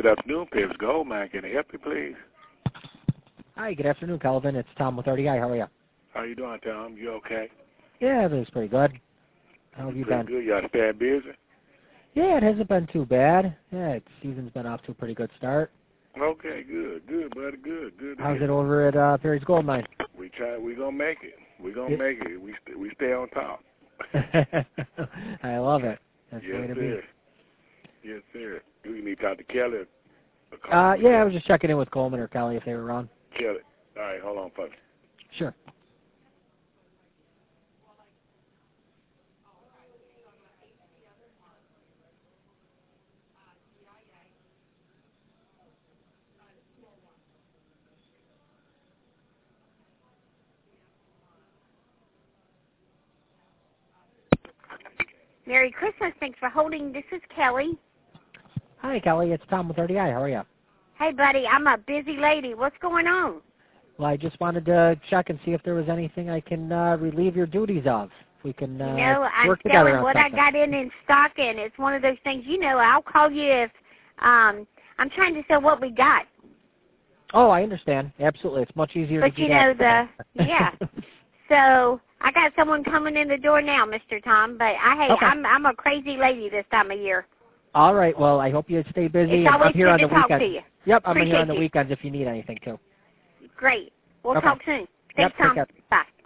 Good afternoon, Pips Goldman. Can I help you, please? Hi, good afternoon, Calvin. It's Tom with RDI. How are you? How you doing, Tom? You okay? Yeah, everything's pretty good. How have you been? Pretty good. Y'all staying busy? Yeah, it hasn't been too bad. Yeah, season's been off to a pretty good start. Okay, good, buddy, good. How's it over at Perry's Gold Mine? We gonna make it. We gonna make it. We stay on top. I love it. That's the yes, way to sir. be. Yes, sir. Do you need to talk to Kelly? Yeah, I was just checking in with Coleman or Kelly if they were around. Kelly. All right, hold on for me. Sure. Merry Christmas. Thanks for holding. This is Kelly. Hi, Kelly. It's Tom with RDI. How are you? Hey, buddy. I'm a busy lady. What's going on? Well, I just wanted to check and see if there was anything I can relieve your duties of. If we can I'm work together selling on what something. I got in stock, and it's one of those things, I'll call you if I'm trying to sell what we got. Oh, I understand. Absolutely. It's much easier But to do that. yeah. So I got someone coming in the door now, Mr. Tom, but Okay. I'm a crazy lady this time of year. All right. Well, I hope you stay busy. It's always I'm here good on to the talk weekends. to you. Yep, I'm here Appreciate on the you. weekends if you need anything, too. Great. We'll Okay. talk soon. Yep, Thanks, Tom. take care. Bye.